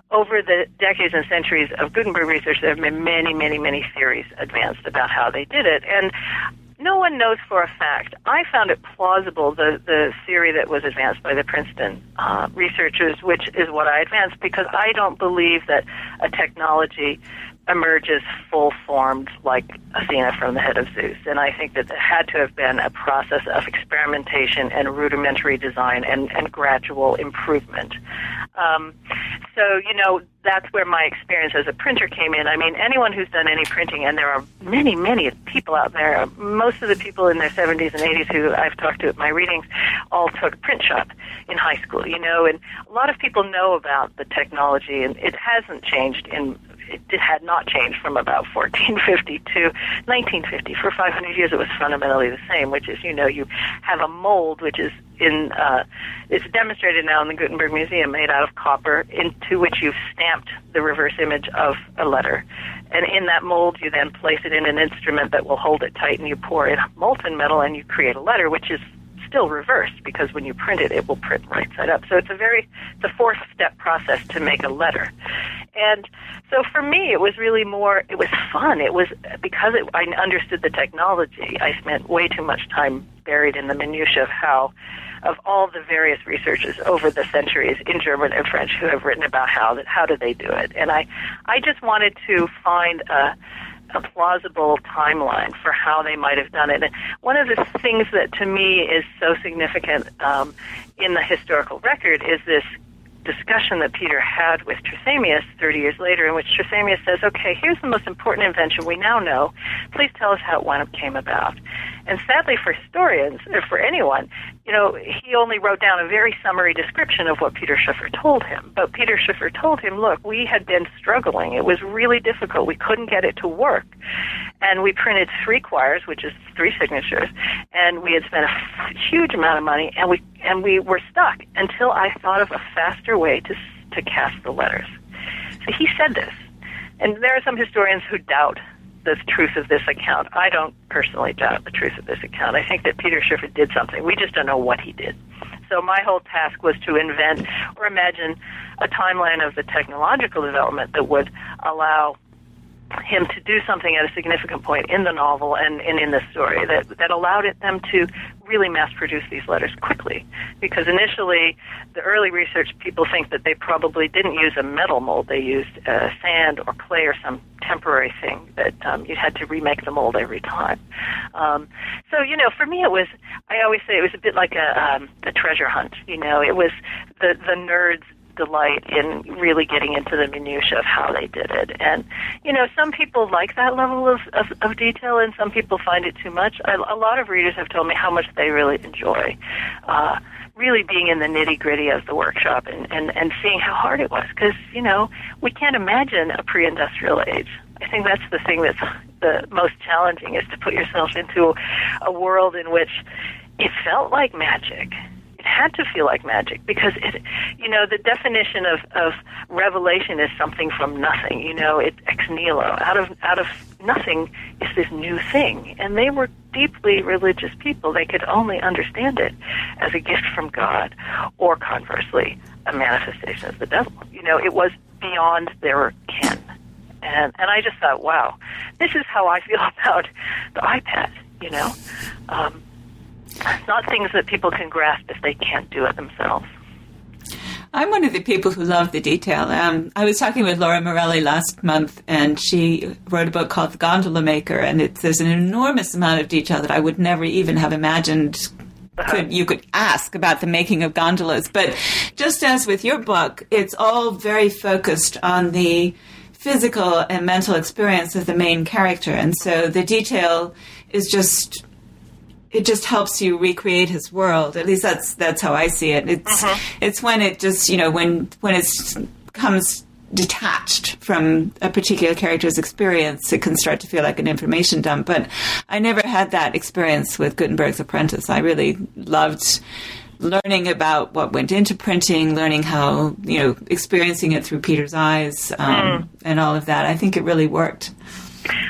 over the decades and centuries of Gutenberg research, there have been many, many, many theories advanced about how they did it. And no one knows for a fact. I found it plausible, the, the theory that was advanced by the Princeton uh, researchers, which is what I advanced, because I don't believe that a technology emerges full-formed like Athena from the head of Zeus. And I think that it had to have been a process of experimentation and rudimentary design and, and gradual improvement. Um, so, you know, that's where my experience as a printer came in. I mean, anyone who's done any printing, and there are many, many people out there, most of the people in their seventies and eighties who I've talked to at my readings all took print shop in high school, you know, and a lot of people know about the technology, and it hasn't changed in It had not changed from about fourteen fifty to nineteen fifty. For five hundred years, it was fundamentally the same, which is, you know, you have a mold, which is in, uh, it's demonstrated now in the Gutenberg Museum, made out of copper, into which you've stamped the reverse image of a letter. And in that mold, you then place it in an instrument that will hold it tight, and you pour in molten metal, and you create a letter, which is still reversed, because when you print it, it will print right side up. So it's a very, it's a fourth step process to make a letter. And so for me, it was really more, it was fun. It was, because it, I understood the technology, I spent way too much time buried in the minutiae of how, of all the various researchers over the centuries in German and French who have written about how, that, how did they do it. And I, I just wanted to find a, a plausible timeline for how they might have done it. And one of the things that to me is so significant um, in the historical record is this discussion that Peter had with Trithemius thirty years later, in which Trithemius says, okay, here's the most important invention we now know. Please tell us how it went, came about. And sadly for historians, or for anyone, you know, he only wrote down a very summary description of what Peter Schoeffer told him. But Peter Schoeffer told him, look, we had been struggling. It was really difficult. We couldn't get it to work. And we printed three quires, which is three signatures, and we had spent a f- huge amount of money, and we and we were stuck until I thought of a faster way to to cast the letters. So he said this. And there are some historians who doubt the truth of this account. I don't personally doubt the truth of this account. I think that Peter Schoeffer did something. We just don't know what he did. So my whole task was to invent or imagine a timeline of the technological development that would allow him to do something at a significant point in the novel and, and in the story that, that allowed it, them to really mass-produce these letters quickly. Because initially, the early research people think that they probably didn't use a metal mold. They used uh, sand or clay or some temporary thing that um, you had to remake the mold every time. Um, so, you know, for me it was, I always say it was a bit like a, um, a treasure hunt. You know, it was the, the nerds' delight in really getting into the minutiae of how they did it. And, you know, some people like that level of, of, of detail, and some people find it too much. I, a lot of readers have told me how much they really enjoy uh, really being in the nitty-gritty of the workshop and, and, and seeing how hard it was. Because, you know, we can't imagine a pre-industrial age. I think that's the thing that's the most challenging, is to put yourself into a world in which it felt like magic. Had to feel like magic, because it, you know, the definition of, of revelation is something from nothing. You know, it's ex nihilo. Out of out of nothing is this new thing. And they were deeply religious people. They could only understand it as a gift from God, or conversely, a manifestation of the devil. You know, it was beyond their ken. And and I just thought, wow, this is how I feel about the iPad. You know. Um, Not things that people can grasp if they can't do it themselves. I'm one of the people who love the detail. Um, I was talking with Laura Morelli last month, and she wrote a book called The Gondola Maker, and it's, there's an enormous amount of detail that I would never even have imagined could you could ask about the making of gondolas. But just as with your book, it's all very focused on the physical and mental experience of the main character, and so the detail is just... it just helps you recreate his world. At least that's that's how I see it. It's uh-huh. it's when it just, you know, when when it comes detached from a particular character's experience, it can start to feel like an information dump. But I never had that experience with Gutenberg's Apprentice. I really loved learning about what went into printing, learning how, you know, experiencing it through Peter's eyes, um, mm. and all of that. I think it really worked.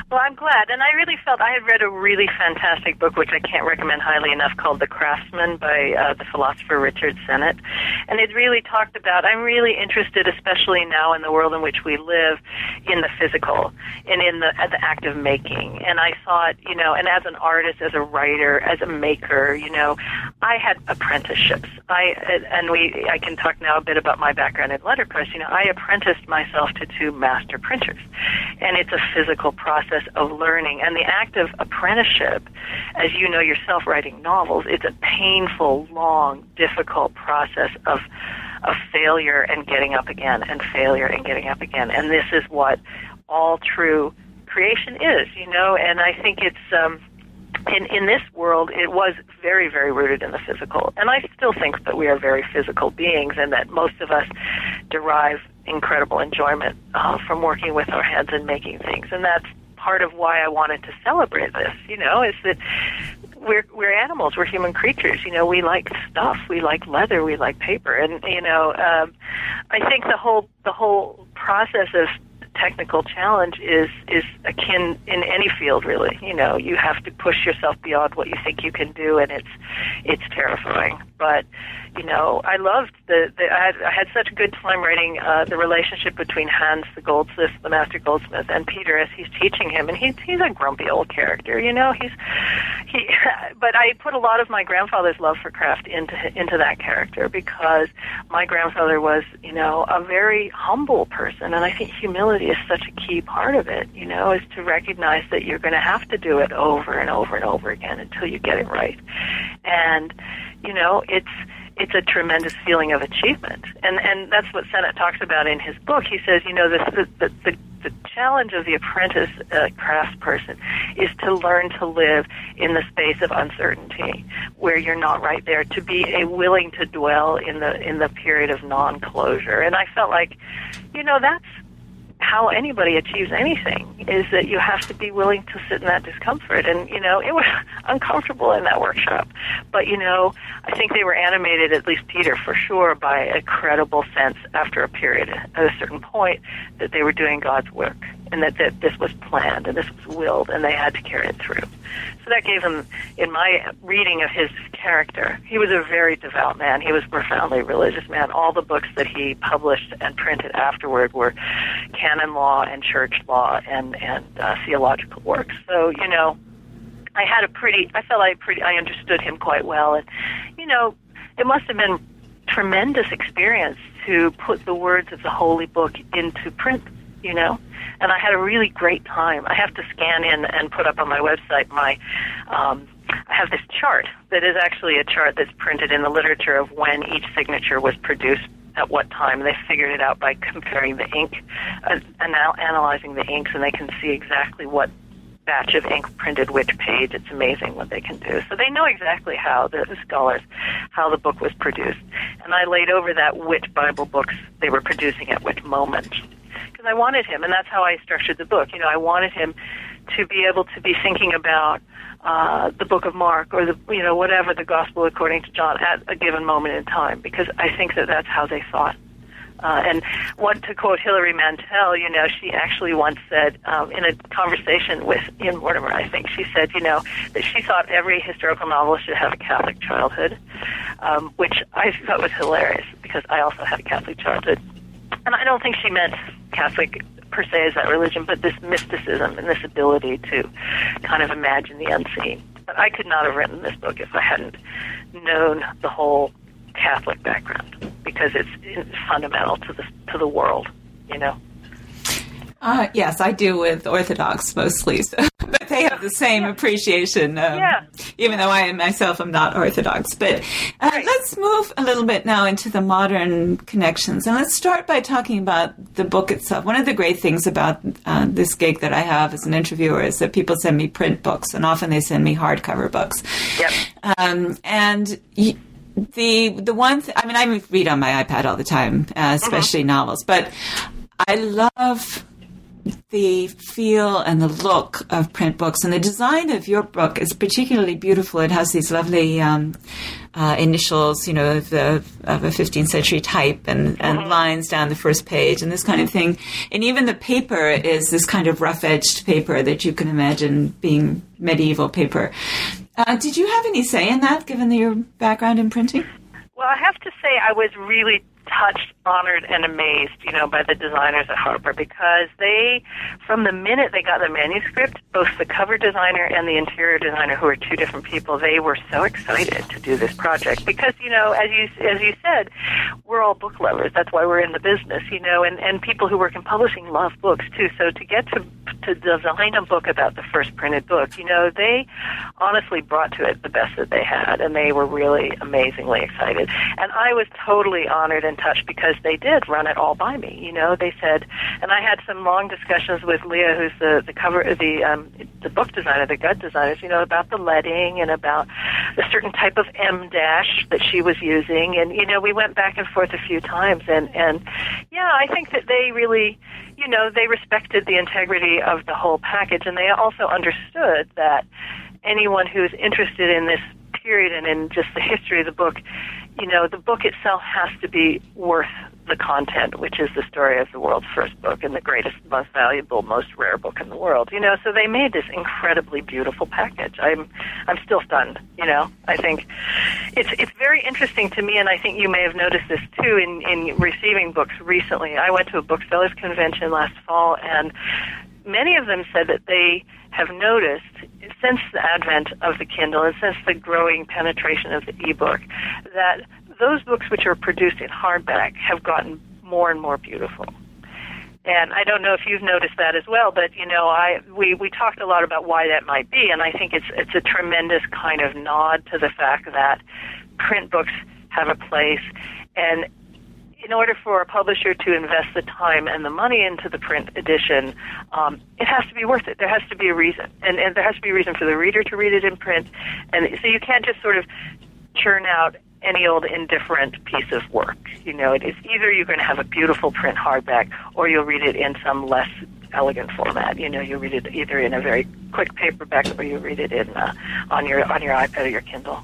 Well, I'm glad. And I really felt I had read a really fantastic book, which I can't recommend highly enough, called The Craftsman by uh, the philosopher Richard Sennett. And it really talked about, I'm really interested, especially now in the world in which we live, in the physical and in the, the act of making. And I thought, you know, and as an artist, as a writer, as a maker, you know, I had apprenticeships. I And we, I can talk now a bit about my background in letterpress. You know, I apprenticed myself to two master printers. And it's a physical process of learning. And the act of apprenticeship, as you know yourself writing novels, it's a painful, long, difficult process of of failure and getting up again, and failure and getting up again. And this is what all true creation is, you know. And I think it's um, in in this world, it was very, very rooted in the physical. And I still think that we are very physical beings, and that most of us derive incredible enjoyment uh, from working with our hands and making things. And that's part of why I wanted to celebrate this, you know, is that we're we're animals, we're human creatures, you know, we like stuff, we like leather, we like paper, and, you know, um, I think the whole the whole process of technical challenge is is akin in any field, really. You know, you have to push yourself beyond what you think you can do, and it's it's terrifying. But you know, I loved the, the I, had, I had such a good time writing uh, the relationship between Hans, the goldsmith, the master goldsmith, and Peter as he's teaching him, and he's he's a grumpy old character. You know, he's he. But I put a lot of my grandfather's love for craft into into that character, because my grandfather was, you know, a very humble person, and I think humility is such a key part of it. You know, is to recognize that you're going to have to do it over and over and over again until you get it right, and you know, it's. It's a tremendous feeling of achievement, and and that's what Sennett talks about in his book. He says, you know, the the the, the challenge of the apprentice uh, craftsperson is to learn to live in the space of uncertainty, where you're not right there, to be a willing to dwell in the in the period of non-closure. And I felt like, you know, that's how anybody achieves anything, is that you have to be willing to sit in that discomfort. And, you know, it was uncomfortable in that workshop. But, you know, I think they were animated, at least Peter, for sure, by a credible sense after a period, at a certain point, that they were doing God's work, and that, that this was planned and this was willed, and they had to carry it through. So that gave him, in my reading of his character, he was a very devout man. He was a profoundly religious man. All the books that he published and printed afterward were canon law and church law and, and uh, theological works. So, you know, I had a pretty, I felt I pretty, I understood him quite well. And, you know, it must have been tremendous experience to put the words of the Holy Book into print, you know. And I had a really great time. I have to scan in and put up on my website my, um, I have this chart that is actually a chart that's printed in the literature of when each signature was produced at what time. They figured it out by comparing the ink, uh, anal- analyzing the inks, and they can see exactly what batch of ink printed which page. It's amazing what they can do. So they know exactly how, the, the scholars, how the book was produced. And I laid over that which Bible books they were producing at which moment. Because I wanted him, and that's how I structured the book. You know, I wanted him to be able to be thinking about uh, the book of Mark, or the, you know, whatever, the gospel according to John at a given moment in time, because I think that that's how they thought. Uh, and what, to quote Hilary Mantel, you know, she actually once said um, in a conversation with Ian Mortimer, I think, she said, you know, that she thought every historical novelist should have a Catholic childhood, um, which I thought was hilarious, because I also had a Catholic childhood. And I don't think she meant Catholic per se as that religion, but this mysticism and this ability to kind of imagine the unseen. But I could not have written this book if I hadn't known the whole Catholic background, because it's, it's fundamental to the to the world, you know. Uh, yes, I do with Orthodox mostly, so, but they have the same yeah. appreciation, um, yeah. even though I myself am not Orthodox. But uh, right. let's move a little bit now into the modern connections, and let's start by talking about the book itself. One of the great things about uh, this gig that I have as an interviewer is that people send me print books, and often they send me hardcover books. Yep. Um, and y- the the one, th- I mean, I read on my iPad all the time, uh, especially mm-hmm. novels, but I love the feel and the look of print books. And the design of your book is particularly beautiful. It has these lovely um, uh, initials, you know, of, the, of a fifteenth century type and, and mm-hmm. lines down the first page and this kind of thing. And even the paper is this kind of rough-edged paper that you can imagine being medieval paper. Uh, did you have any say in that, given your background in printing? Well, I have to say I was really touched, honored, and amazed, you know, by the designers at Harper, because they, from the minute they got the manuscript, both the cover designer and the interior designer, who are two different people, they were so excited to do this project because, you know, as you as you said, we're all book lovers. That's why we're in the business, you know, and, and people who work in publishing love books too. So to get to to design a book about the first printed book, you know, they honestly brought to it the best that they had, and they were really amazingly excited. And I was totally honored and touched because they did run it all by me. You know, they said, and I had some long discussions with Leah, who's the the cover, the um, the book designer, the gut designers, you know, about the leading and about a certain type of M dash that she was using, and you know, we went back and forth a few times, and and yeah, I think that they really, you know, they respected the integrity of the whole package, and they also understood that anyone who's interested in this period and in just the history of the book, you know, the book itself has to be worth the content, which is the story of the world's first book and the greatest, most valuable, most rare book in the world. You know, so they made this incredibly beautiful package. I'm, I'm still stunned. You know, I think it's it's very interesting to me, and I think you may have noticed this too in in receiving books recently. I went to a booksellers convention last fall, and many of them said that they have noticed since the advent of the Kindle and since the growing penetration of the ebook that those books which are produced in hardback have gotten more and more beautiful. And I don't know if you've noticed that as well, but you know, I we, we talked a lot about why that might be, and I think it's it's a tremendous kind of nod to the fact that print books have a place, and in order for a publisher to invest the time and the money into the print edition, um, it has to be worth it. There has to be a reason, and, and there has to be a reason for the reader to read it in print, and so you can't just sort of churn out any old indifferent piece of work. You know, it is either you're going to have a beautiful print hardback, or you'll read it in some less elegant format. You know, you read it either in a very quick paperback, or you read it in uh, on your on your iPad or your Kindle.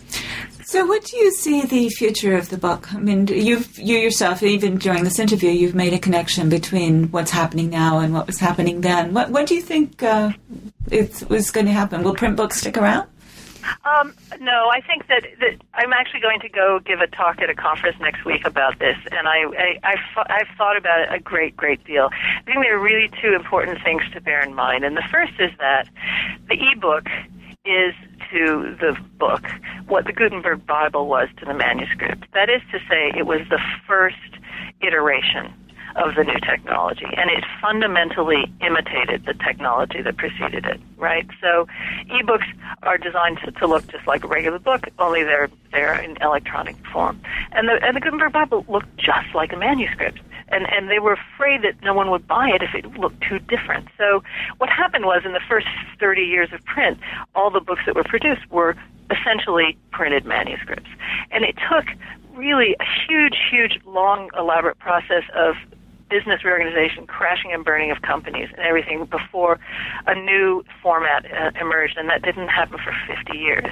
So what do you see the future of the book? I mean, you've, you yourself, even during this interview, you've made a connection between what's happening now and what was happening then. What, what do you think uh, is, is going to happen? Will print books stick around? Um, no, I think that, that I'm actually going to go give a talk at a conference next week about this, and I, I, I've, I've thought about it a great, great deal. I think there are really two important things to bear in mind, and the first is that the ebook is to the book what the Gutenberg Bible was to the manuscript. That is to say, it was the first iteration of the new technology, and it fundamentally imitated the technology that preceded it, right? So ebooks are designed to, to look just like a regular book, only they're they're in electronic form. And the and the Gutenberg Bible looked just like a manuscript. And, and they were afraid that no one would buy it if it looked too different. So what happened was, in the first thirty years of print, all the books that were produced were essentially printed manuscripts. And it took really a huge, huge, long, elaborate process of business reorganization, crashing and burning of companies and everything before a new format uh, emerged, and that didn't happen for fifty years.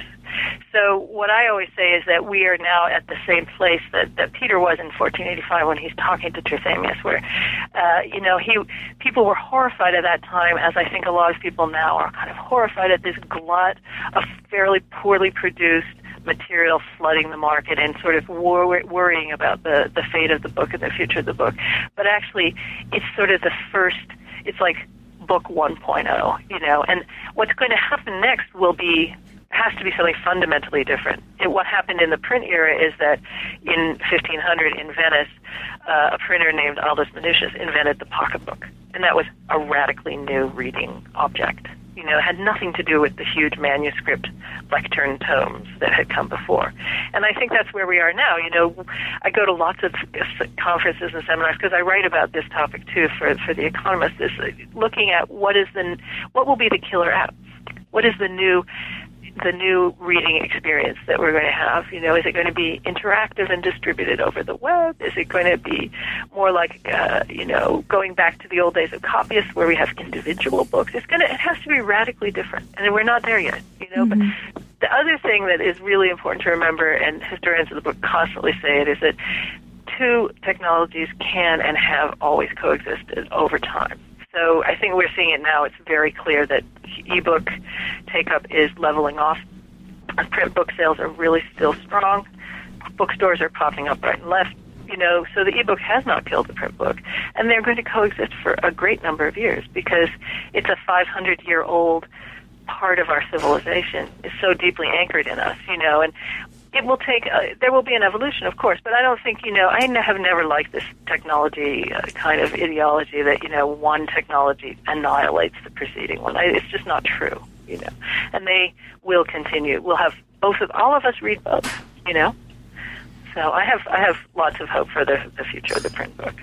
So what I always say is that we are now at the same place that, that Peter was in fourteen eighty-five when he's talking to Trithemius, where, uh, you know, he people were horrified at that time, as I think a lot of people now are kind of horrified at this glut of fairly poorly produced material flooding the market and sort of wor- worrying about the, the fate of the book and the future of the book. But actually, it's sort of the first, it's like book one point oh, you know, and what's going to happen next will be, has to be something fundamentally different. It, what happened in the print era is that in fifteen hundred in Venice, uh, a printer named Aldus Manutius invented the pocketbook, and that was a radically new reading object. You know, it had nothing to do with the huge manuscript lectern tomes that had come before. And I think that's where we are now. You know, I go to lots of conferences and seminars because I write about this topic too for for The Economist. Is looking at what is the what will be the killer app, what is the new the new reading experience that we're going to have? You know, is it going to be interactive and distributed over the web? Is it going to be more like, uh, you know, going back to the old days of copyists where we have individual books? It's going to, it has to be radically different, and we're not there yet, you know, Mm-hmm. but the other thing that is really important to remember, and historians of the book constantly say it, is that two technologies can and have always coexisted over time. So I think we're seeing it now. It's very clear that ebook take-up is leveling off. Print book sales are really still strong. Bookstores are popping up right and left. You know, so the ebook has not killed the print book, and they're going to coexist for a great number of years because it's a five hundred year old part of our civilization. Is so deeply anchored in us, you know, and it will take, uh, there will be an evolution, of course, but I don't think, you know, I have never liked this technology uh, kind of ideology that, you know, one technology annihilates the preceding one. I, it's just not true, you know, and they will continue. We'll have both of, all of us read both, you know, so I have, I have lots of hope for the, the future of the print book.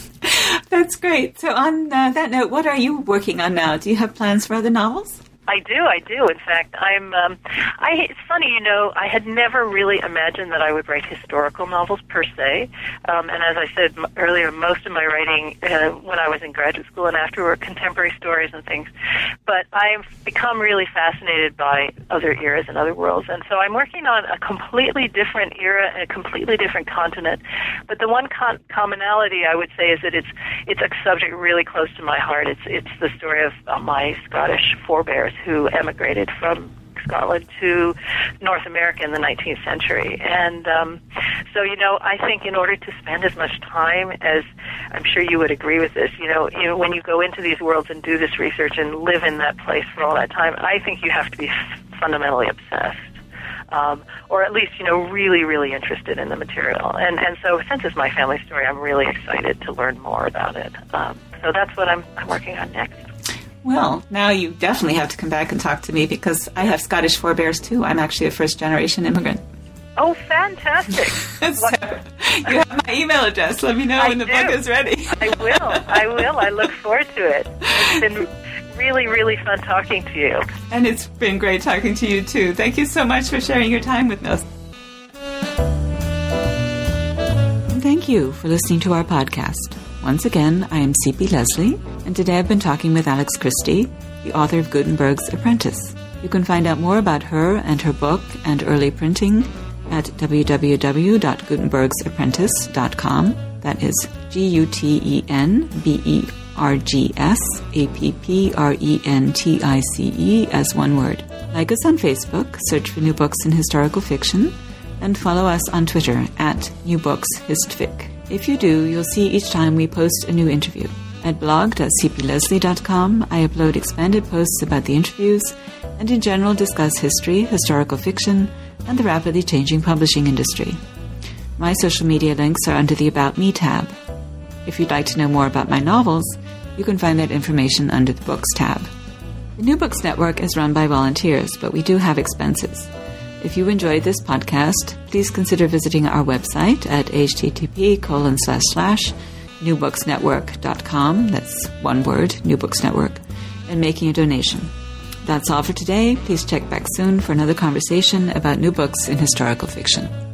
That's great. So on uh, that note, what are you working on now? Do you have plans for other novels? I do, I do. In fact, I'm. Um, I. It's funny, you know. I had never really imagined that I would write historical novels per se. Um, and as I said m- earlier, most of my writing uh, when I was in graduate school and after were contemporary stories and things. But I've become really fascinated by other eras and other worlds, and so I'm working on a completely different era and a completely different continent. But the one con- commonality I would say is that it's it's a subject really close to my heart. It's it's the story of uh, my Scottish forebears who emigrated from Scotland to North America in the nineteenth century. And um, so, you know, I think in order to spend as much time as, I'm sure you would agree with this, you know, you know, when you go into these worlds and do this research and live in that place for all that time, I think you have to be fundamentally obsessed. Um, or at least, you know, really, really interested in the material. And and so since it's my family story, I'm really excited to learn more about it. Um, so that's what I'm, I'm working on next. Well, now you definitely have to come back and talk to me because I have Scottish forebears too. I'm actually a first-generation immigrant. Oh, fantastic. So, you have my email address. Let me know I when the do. book is ready. I will. I will. I look forward to it. It's been really, really fun talking to you. And it's been great talking to you too. Thank you so much for sharing your time with us. And thank you for listening to our podcast. Once again, I am C P Leslie, and today I've been talking with Alex Christie, the author of Gutenberg's Apprentice. You can find out more about her and her book and early printing at w w w dot gutenbergs apprentice dot com. That is G U T E N B E R G S A P P R E N T I C E as one word. Like us on Facebook, search for New Books in Historical Fiction, and follow us on Twitter at New Books Histfic. If you do, you'll see each time we post a new interview. At blog dot c p leslie dot com, I upload expanded posts about the interviews and in general discuss history, historical fiction, and the rapidly changing publishing industry. My social media links are under the About Me tab. If you'd like to know more about my novels, you can find that information under the Books tab. The New Books Network is run by volunteers, but we do have expenses. If you enjoyed this podcast, please consider visiting our website at http colon slash slash newbooksnetwork.com, that's one word, New Books Network, and making a donation. That's all for today. Please check back soon for another conversation about new books in historical fiction.